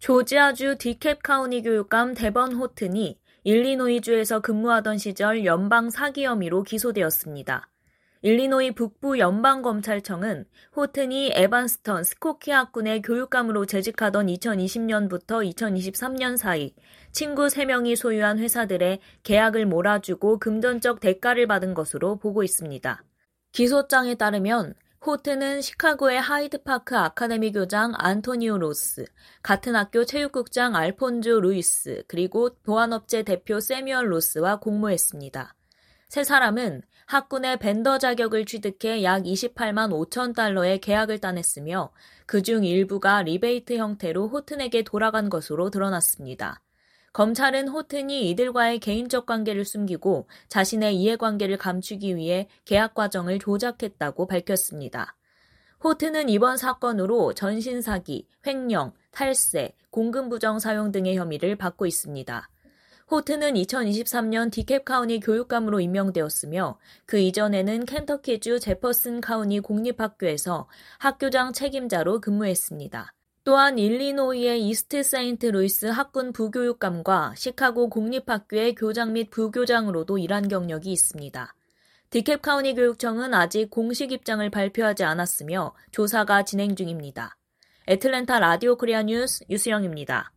조지아주 디캡 카우니 교육감 데번 호튼이 일리노이주에서 근무하던 시절 연방 사기 혐의로 기소되었습니다. 일리노이 북부 연방검찰청은 호튼이 에반스턴 스코키 학군의 교육감으로 재직하던 2020년부터 2023년 사이 친구 3명이 소유한 회사들의 계약을 몰아주고 금전적 대가를 받은 것으로 보고 있습니다. 기소장에 따르면 호튼은 시카고의 하이드파크 아카데미 교장 안토니오 로스, 같은 학교 체육국장 알폰조 루이스, 그리고 보안업체 대표 세뮤얼 로스와 공모했습니다. 세 사람은 학군의 벤더 자격을 취득해 약 28만 5천 달러의 계약을 따냈으며 그중 일부가 리베이트 형태로 호튼에게 돌아간 것으로 드러났습니다. 검찰은 호튼이 이들과의 개인적 관계를 숨기고 자신의 이해관계를 감추기 위해 계약 과정을 조작했다고 밝혔습니다. 호튼은 이번 사건으로 전신사기, 횡령, 탈세, 공금부정 사용 등의 혐의를 받고 있습니다. 호튼은 2023년 디캡 카우니 교육감으로 임명되었으며 그 이전에는 켄터키주 제퍼슨 카우니 공립학교에서 학교장 책임자로 근무했습니다. 또한 일리노이의 이스트 세인트 루이스 학군 부교육감과 시카고 공립학교의 교장 및 부교장으로도 일한 경력이 있습니다. 디캡 카우니 교육청은 아직 공식 입장을 발표하지 않았으며 조사가 진행 중입니다. 애틀랜타 라디오 코리아 뉴스 유수영입니다.